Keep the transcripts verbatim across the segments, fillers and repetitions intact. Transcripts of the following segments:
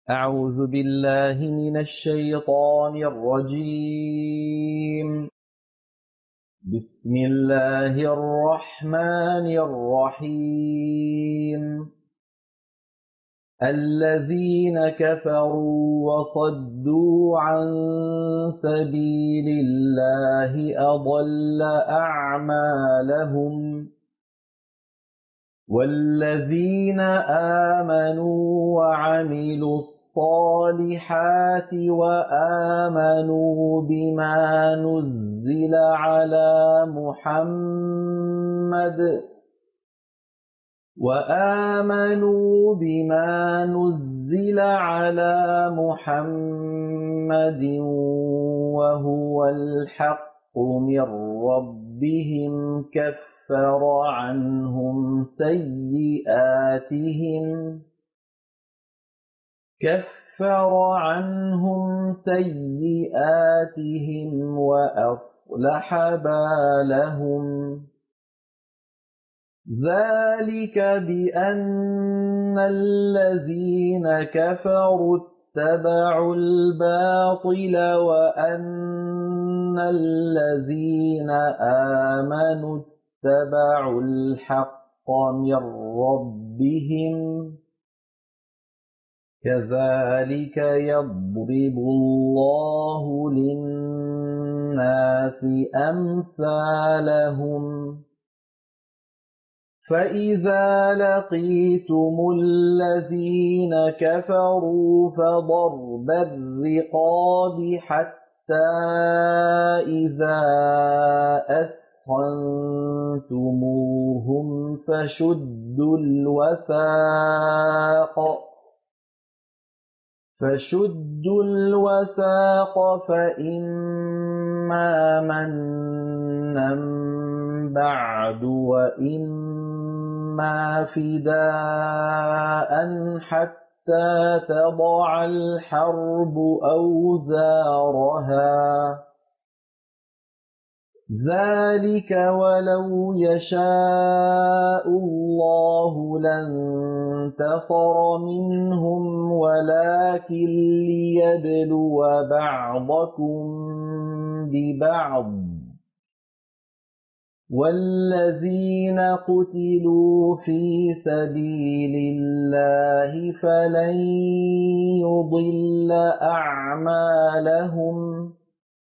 أعوذ بالله من الشيطان الرجيم. بسم الله الرحمن الرحيم. الذين كفروا وصدوا عن سبيل الله أضل أعمالهم والذين آمنوا وعملوا الصالحات وآمنوا بما نزل على محمد وآمنوا بما نزل على محمد وهو الحق من ربهم كفر عنهم سيئاتهم كفر عنهم سيئاتهم وأصلح بالهم ذلك بأن الذين كفروا اتبعوا الباطل وأن الذين آمنوا اتبعوا الحق من ربهم كذلك يضرب الله للناس أمثالهم فإذا لقيتم الذين كفروا فضرب الرقاب حتى إذا أثخنتموهم فشدوا الوثاق فشدوا الوثاق فإما منا بعد وإما فداء حتى تضع الحرب أوزارها ذلك ولو يشاء الله لانتصر منهم ولكن ليبلو بعضكم ببعض والذين قتلوا في سبيل الله فلن يضل أعمالهم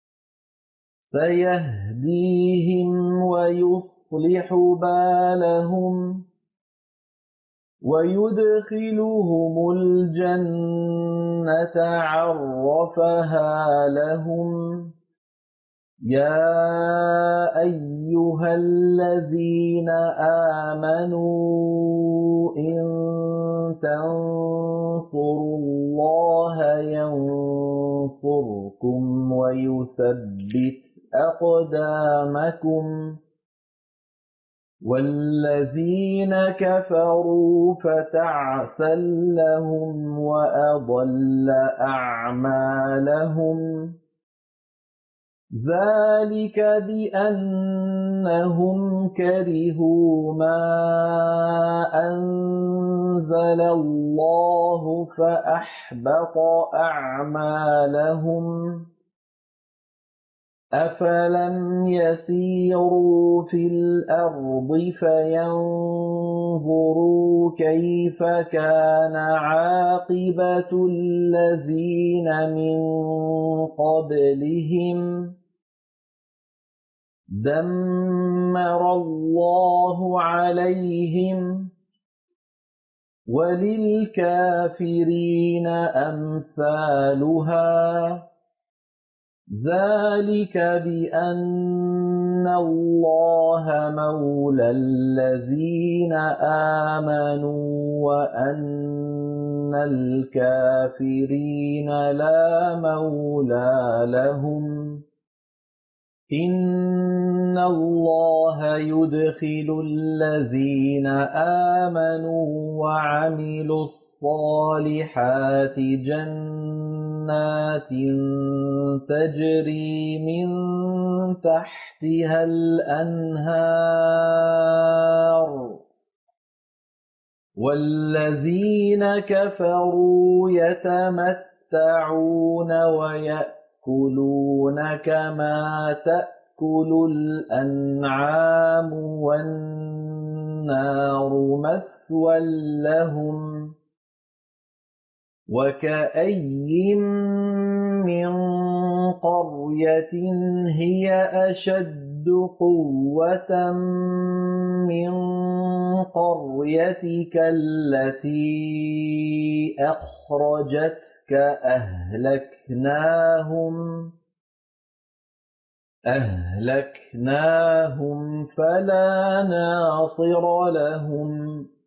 سيهديهم ويصلح بالهم ويدخلهم الجنة عرفها لهم يا أيها الذين آمنوا إن تنصروا الله ينصركم ويثبت أقدامكم والذين كفروا فتعسا لهم وأضل أعمالهم ذلك بأنهم كرهوا ما أنزل الله فأحبط أعمالهم أفلم يسيروا في الأرض فينظروا كيف كان عاقبة الذين من قبلهم دمر الله عليهم وللكافرين أمثالها ذلك بأن الله مولى الذين آمنوا وأن الكافرين لا مولى لهم إن الله يدخل الذين آمنوا وعملوا الصالحات جنات تجري من تحتها الأنهار وَالَّذِينَ كَفَرُوا يَتَمَتَّعُونَ وَيَأْكُلُونَ كَمَا تَأْكُلُ الْأَنْعَامُ وَالنَّارُ مَثْوًى لَّهُمْ ۚ وَكَأَيِّن مِّن قَرْيَةٍ هِيَ أَشَدُّ قُوَّةً مِّن قَرْيَتِكَ الَّتِي أَخْرَجَتْكَ أَهْلَكْنَاهُمْ أَهْلَكْنَاهُمْ فَلَا نَاصِرَ لَهُمْ ۚ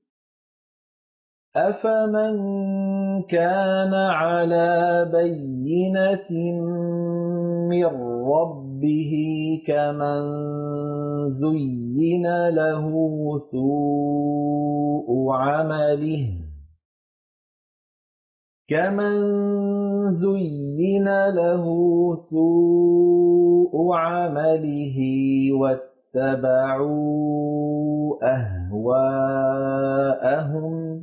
أَفَمَن كَانَ عَلَىٰ بَيِّنَةٍ مِّن رَّبِّهِ كَمَن زُيِّنَ لَهُ سُوءُ عَمَلِهِ كَمَن زُيِّنَ لَهُ سُوءُ عَمَلِهِ وَاتَّبَعُوا أَهْوَاءَهُم ۚ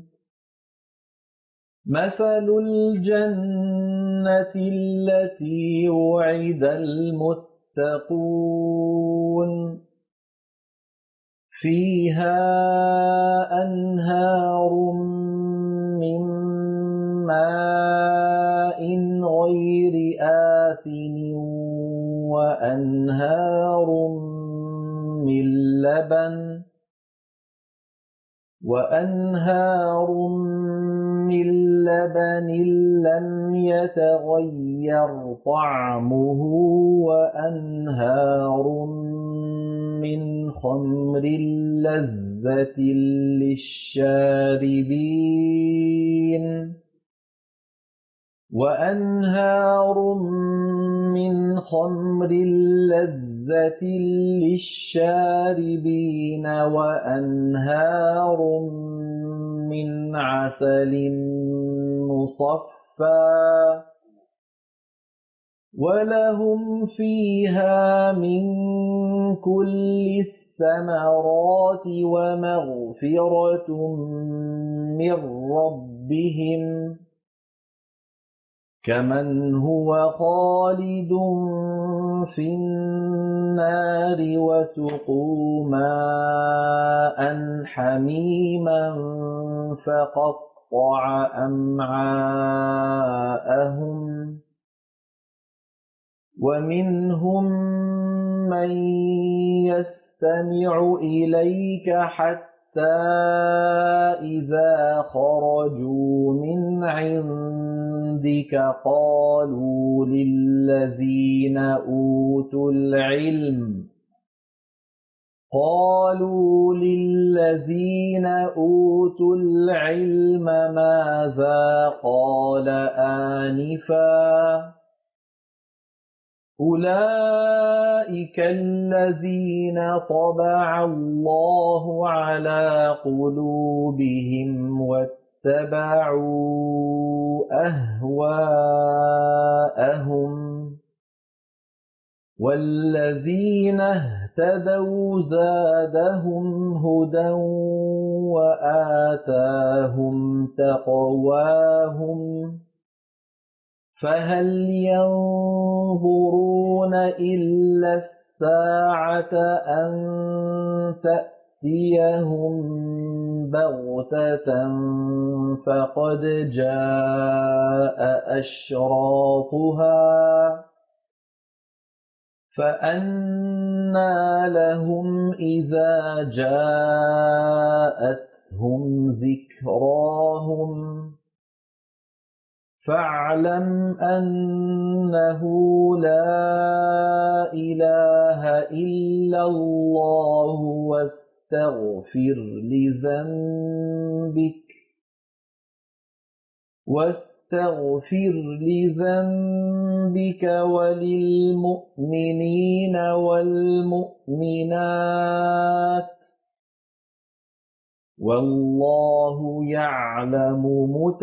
مَّثَلُ الْجَنَّةِ الَّتِي وُعِدَ الْمُتَّقُونَ فِيهَا أَنْهَارٌ مِّن مَّاءٍ غَيْرِ آسِنٍ وَأَنْهَارٌ مِّن لَّبَنٍ وَأَنْهَارٌ مِّن لَّبَنٍ لَّمْ يَتَغَيَّرْ طَعْمُهُ وَأَنْهَارٌ مِّنْ خَمْرٍ لَّذَّةٍ لِّلشَّارِبِينَ وَأَنْهَارٌ مِّنْ خَمْرٍ لَّذَّةٍ لِّلشَّارِبِينَ وَأَنْهَارٌ مِّنْ عَسَلٍ مُّصَفًّى وَلَهُمْ فِيهَا مِن كُلِّ الثَّمَرَاتِ وَمَغْفِرَةٌ مِّن رَّبِّهِمْ كَمَنْ هُوَ خَالِدٌ فِي النَّارِ وَسُقُوا مَاءً حَمِيمًا فَقَطَّعَ أَمْعَاءَهُمْ وَمِنْهُم مَّن يَسْتَمِعُ إِلَيْكَ حَتَّىٰ إِذَا خَرَجُوا مِنْ عِندِكَ قَالُوا لِلَّذِينَ أُوتُوا الْعِلْمَ قَالُوا لِلَّذِينَ أُوتُوا الْعِلْمَ مَاذَا قَالَ آنِفًا ۚ أُولَٰئِكَ الَّذِينَ طَبَعَ اللَّهُ عَلَىٰ قُلُوبِهِمْ وَاتَّبَعُوا أَهْوَاءَهُمْ ۚ وَالَّذِينَ اهْتَدَوْا زَادَهُمْ هُدًى وَآتَاهُمْ تَقْوَاهُمْ ۚ فَهَلْ يَنظُرُونَ إِلَّا السَّاعَةَ أَن تَأْتِيَهُم بَغْتَةً فَقَدْ جَاءَ أَشْرَاطُهَا ۚ فَأَنَّىٰ لَهُمْ إِذَا جَاءَتْهُمْ ذِكْرَاهُمْ فَاعْلَمْ أَنَّهُ لَا إِلَٰهَ إِلَّا اللَّهُ وَاسْتَغْفِرْ لِذَنبِكَ وَاسْتَغْفِرْ لِذَنبِكَ وَلِلْمُؤْمِنِينَ وَالْمُؤْمِنَاتِ وَاللَّهُ يَعْلَمُ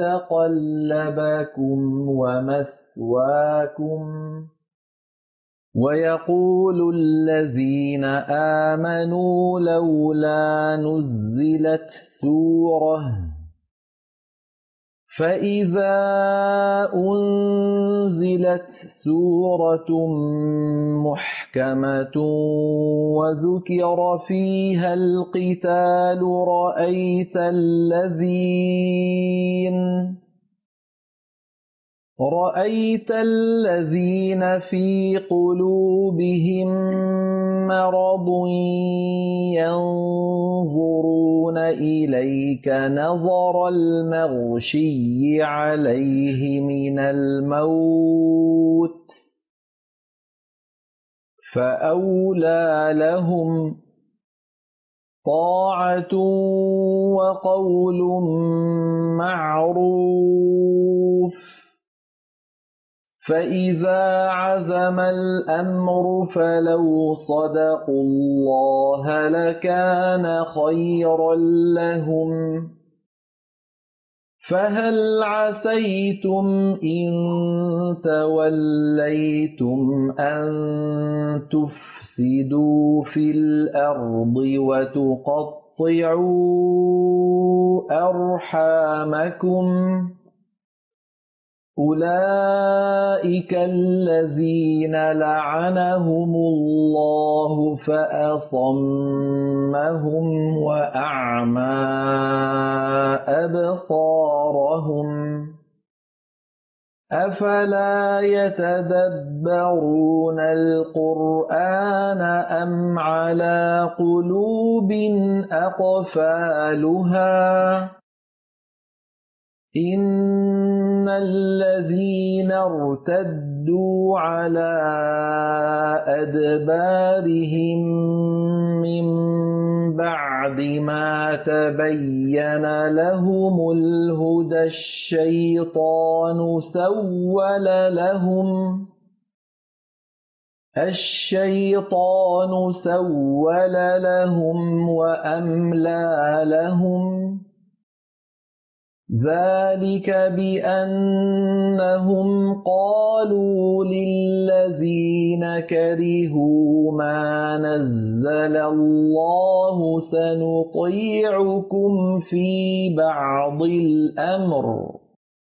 مُتَقَلَّبَكُمْ وَمَثْوَاكُمْ ويقول الذين آمنوا لولا نزلت سورة فإذا أنزلت سورة محكمة وذكر فيها القتال رأيت الذين رأيت الذين في قلوبهم مرض ينظرون إليك نظر المغشي عليه من الموت فأولى لهم طاعة وقول معروف فإذا عزم الأمر فلو صدقوا الله لكان خيرا لهم فهل عسيتم إن توليتم أن تفسدوا في الأرض وتقطعوا أرحامكم أولئك الذين لعنهم الله فأصمهم وأعمى أبصارهم أفلا يتدبرون القرآن أم على قلوب أقفالها إن الذين ارتدوا على أدبارهم من بعد ما تبين لهم الهدى الشيطان سول لهم الشيطان سول لهم وأملى لهم ذلك بأنهم قالوا للذين كرهوا ما نزل الله سنطيعكم في بعض الأمر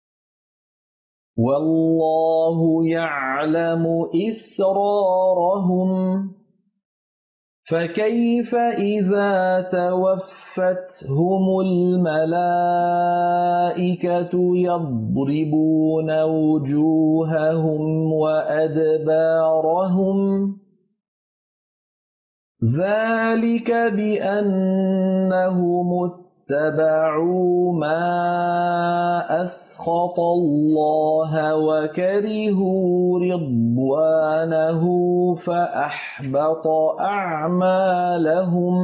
والله يعلم إسرارهم فكيف إذا توفتهم الملائكة يضربون وجوههم وأدبارهم ذلك بأنهم اتبعوا ما أسخط الله وكرهوا رضوانه فأحبط أعمالهم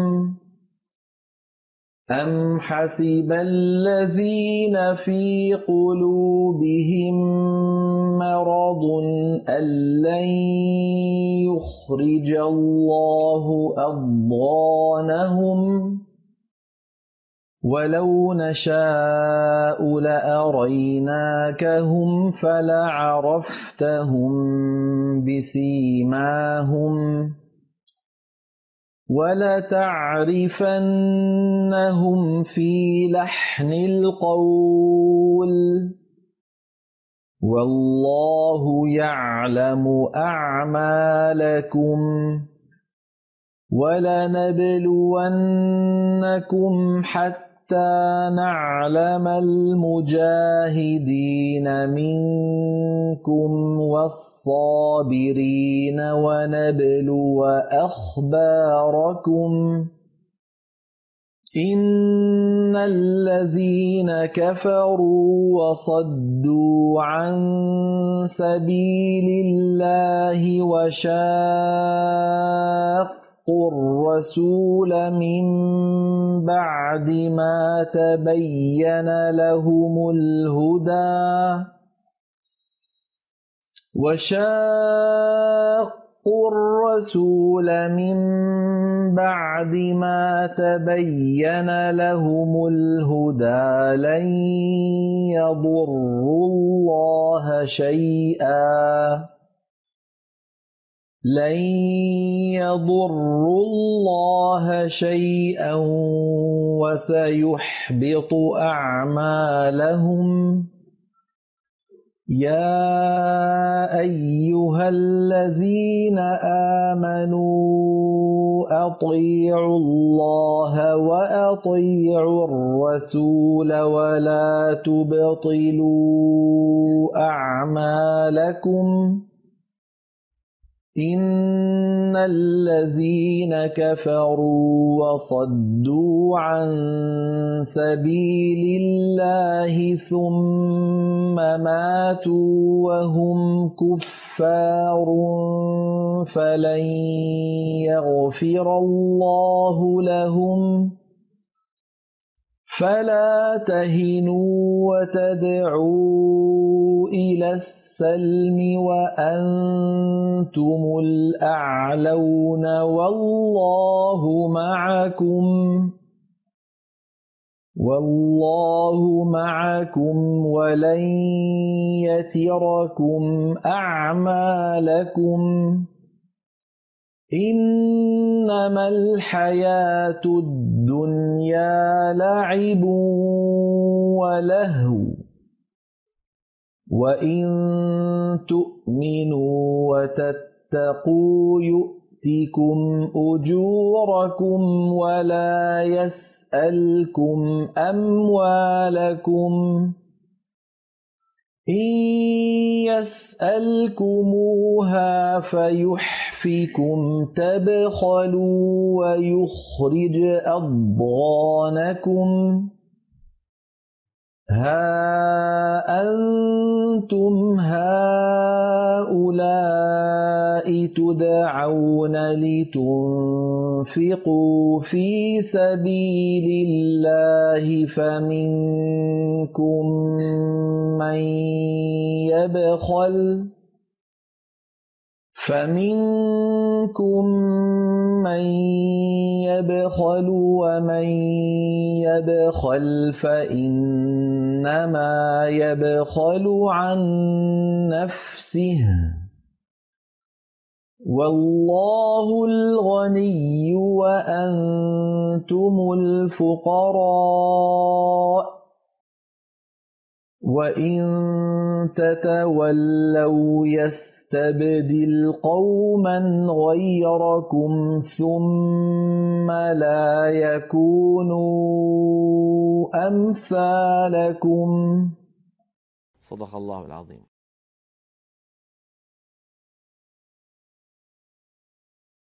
أم حسب الذين في قلوبهم مرض أن لن يخرج الله أضغانهم ولو نشاء لأريناكهم فلعرفتهم بسيماهم ولتعرفنهم في لحن القول والله يعلم أعمالكم ولنبلونكم حتى نعلم المجاهدين منكم والصابرين ونبلو أخباركم إن الذين كفروا وصدوا عن سبيل الله وشاقوا الرسول من بعد ما تبين لهم الهدى وشاقوا الرسول من بعد ما تبين لهم الهدى لن يضروا الله شيئا لن يضروا الله شيئا وسيحبط أعمالهم. يا أيها الذين آمنوا أطيعوا الله وأطيعوا الرسول ولا تبطلوا أعمالكم. إن الذين كفروا وصدوا عن سبيل الله ثم ماتوا وهم كفار فلن يغفر الله لهم. فلا تهنوا وتدعوا إلى السلم وأنتم الأعلون والله معكم والله معكم ولن يتركم أعمالكم. إنما الحياة الدنيا لعب ولهو وإن تؤمنوا وتتقوا يؤتكم أجوركم ولا يسألكم أموالكم. إن يسألكموها فيحفكم تبخلوا ويخرج أضغانكم. ها أنتم هؤلاء تدعون لتنفقوا في سبيل الله فمنكم من يبخل فمنكم من يبخل ومن يبخل فإنما يبخل عن نفسه والله الغني وأنتم الفقراء. وإن تتولوا يستبدل قوما غيركم ثم لا يكونوا أمثالكم. صدق الله العظيم.